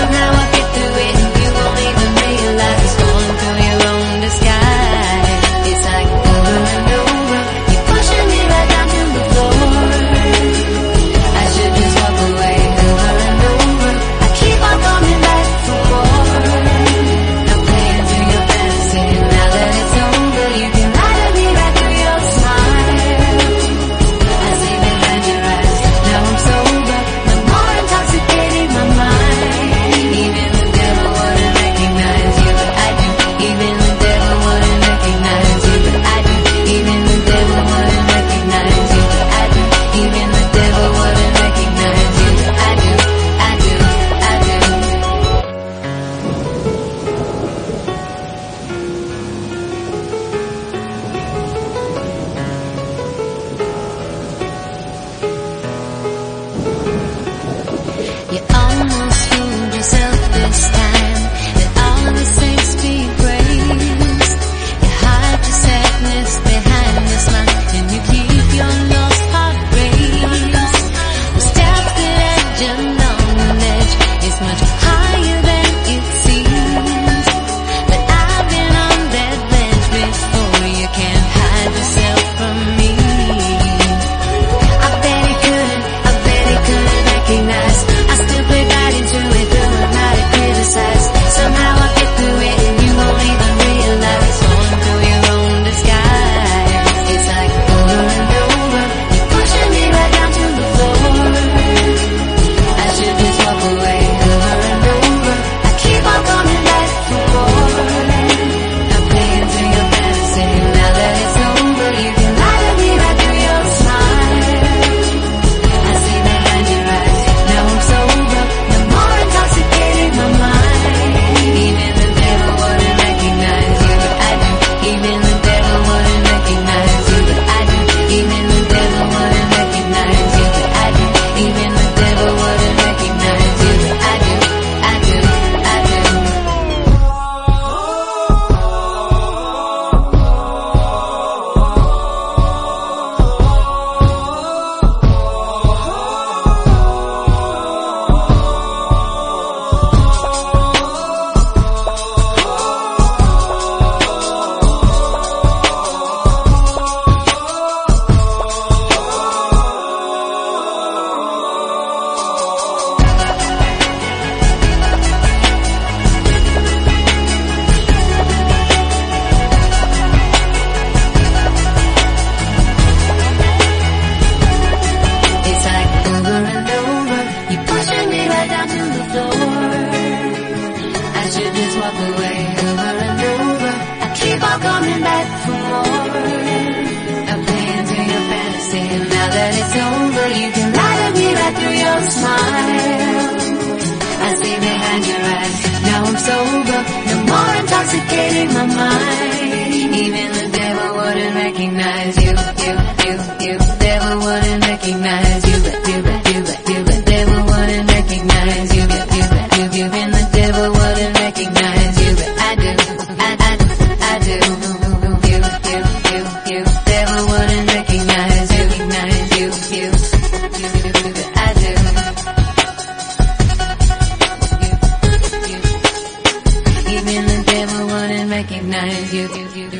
Somehow I get through it and you won't even realize it's falling through your own disguise. It's like over and over, you're pushing me right down to the floor. I should just walk away. Over and over, I keep on coming back for more. I'm playing through your fantasy, and now that it's over, you can lie to me right through your smile. I see behind your eyes, now I'm sober, no more intoxicating my mind. Even the devil wouldn't recognize you, but I do. Even the devil wouldn't recognize you, but I do. Even the devil wouldn't recognize you, but I do. Even the devil wouldn't recognize you, but I do. I do, I do. You almost fooled yourself this time, that all of the saints be praised. You hide your sadness behind the smile, and you keep your lost heart raised. The steps that legend on the ledge is much higher than it seems. But I've been on that ledge before, you can't hide yourself from me. I bet he couldn't recognize. I still play right into it, though I'm not criticized. Somehow I get through it and you won't even realize it's falling through your own disguise. It's like over and over, you're pushing me right down to the floor. I should just walk away. Over and over, I keep on coming back for more. I'm playing through your fantasy, now that it's over, you can lie to me right through your smile. I see behind your eyes, now I'm sober, no more intoxicating my mind. Even the devil wouldn't recognize you, but I do. Even the devil wouldn't recognize you, but I do. Even the devil wouldn't recognize you, but I do. Even the devil wouldn't recognize you, but I do. I do, I do. It's like over and over, you're pushing me right down to the floor. I should just walk away. Over and over, I keep on coming back for more. I'm playing through your fantasy, and now that it's over, you can lie to me right through your smile. I see behind your eyes, now I'm sober, no more intoxicating my mind. Even the devil wouldn't recognize you, you. Devil wouldn't recognize you, but the devil wouldn't recognize you, you. And the devil wouldn't recognize you, but I do, I do. You. Devil wouldn't recognize you, you. I do. Even the devil wouldn't recognize you.